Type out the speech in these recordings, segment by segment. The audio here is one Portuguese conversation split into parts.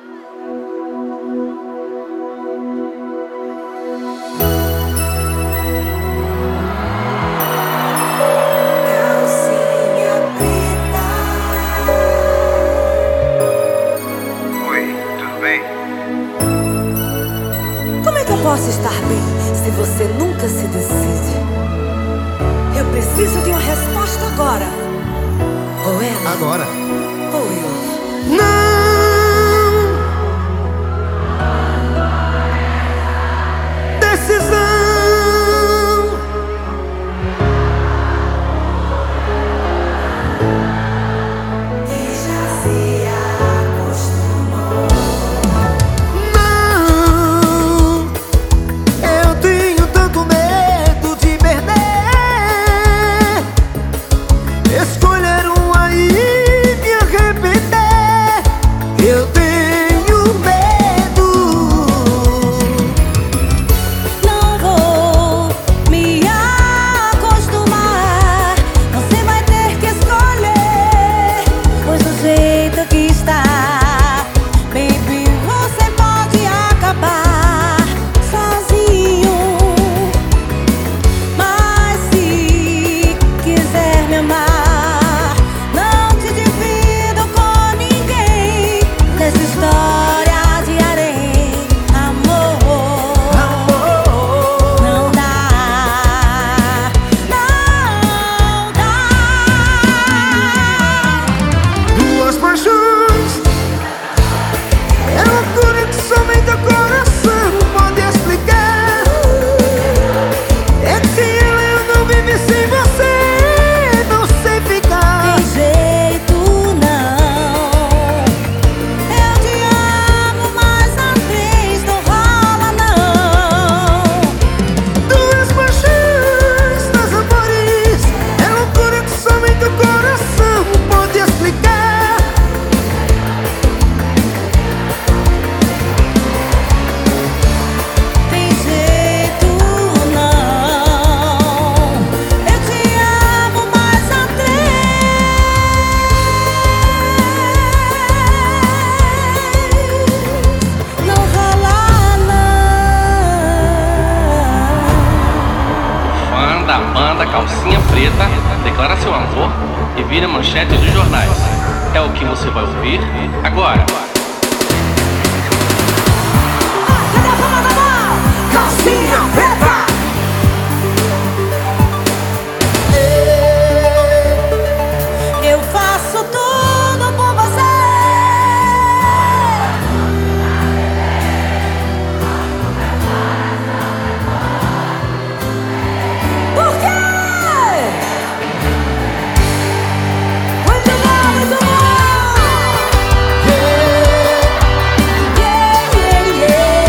Como é que eu posso estar bem se você nunca se decide? Eu preciso de uma resposta agora. Ou ela. Agora. Ou eu. Não! Decisão! E já se acostumou. Não! Eu tenho tanto medo de perder. Escolher um aí e me arrepender. Eu tenho medo. Não vou me acostumar. Você vai ter que escolher. Pois do jeito que está, baby, você pode acabar sozinho. Mas se quiser me amar, não te divido com ninguém nessa história de harém. Amor, não dá, não dá. Duas paixões é loucura que somente o coração pode explicar. É que sem ela eu não vivo, sem você não sei ficar. Tem jeito não. Eu te amo, mas a vez não rola não. Duas paixões, dois amores é loucura que somente o coração pode explicar. Tem jeito não. Eu te amo, mas a três não rola não. Fã da banda Calcinha Preta declara seu amor e vira manchete dos jornais. É o que você vai ouvir agora. Cadê a palma da mão? Calcinha preta. Eu faço tudo por você. Por quê? Muito bom, muito bom. Yeah, yeah,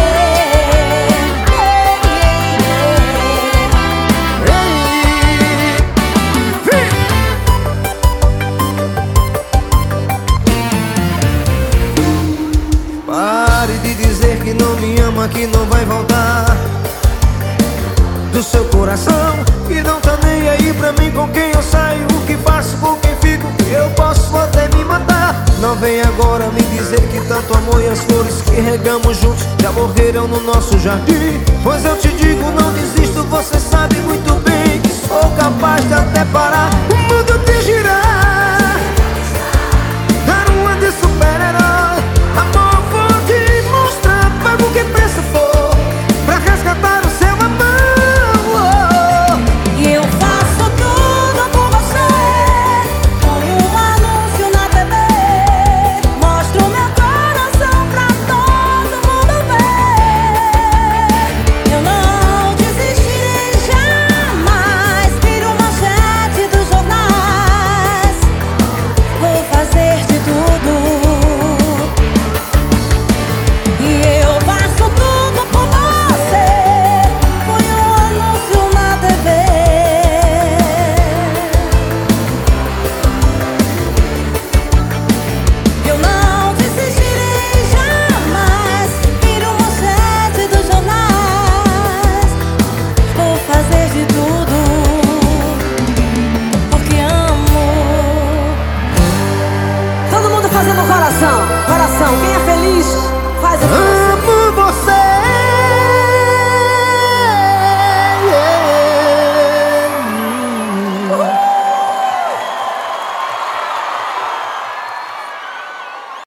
Pare de dizer que não me ama, que não vai voltar do seu coração, que não tá nem aí pra mim, com quem eu saio, o que faço, com quem fico. Eu posso até me matar. Não vem agora me dizer que tanto amor e as flores que regamos juntos já morreram no nosso jardim. Pois eu te digo, não desisto, você sabe muito bem que sou capaz de até parar.